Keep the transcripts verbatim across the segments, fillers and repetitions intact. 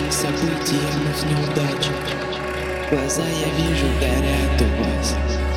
событиям их неудач. Глаза я вижу горят у вас.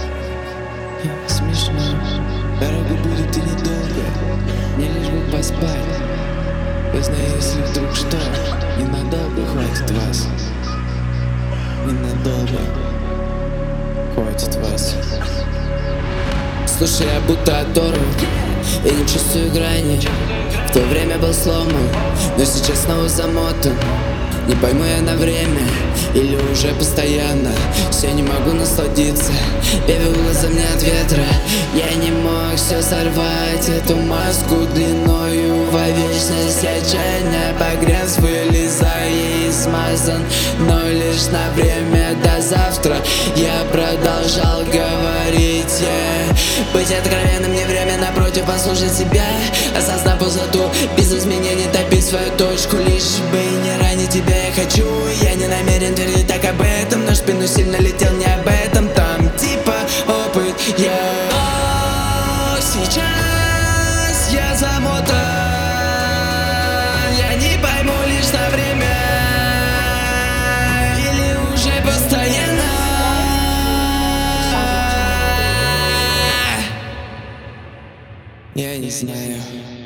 Смешно, дорога будет и недолго, мне лишь бы поспать. Поздно, если вдруг что, ненадолго хватит вас. Ненадолго хватит вас. Слушай, я будто оторван, я не чувствую грани. В то время был сломан, но сейчас снова замотан. Не пойму я на время или уже постоянно. Все не могу насладиться, бегаю глазами от ветра. Я не мог все сорвать, эту маску длиною во вечность. Отчаянно погряз, вылезая и смазан, но лишь на время до завтра. Я продолжал говорить, yeah. Быть откровенным не время, напротив, послушать себя. Осознав пустоту, без изменений топить свою точку. Лишь бы не ранить тебя я хочу. Я не намерен твердить так об этом, но в спину сильно летел не об этом. Там типа опыт, я yeah. Сейчас я замотан, я не пойму лишь на время или уже постоянно. Я не знаю.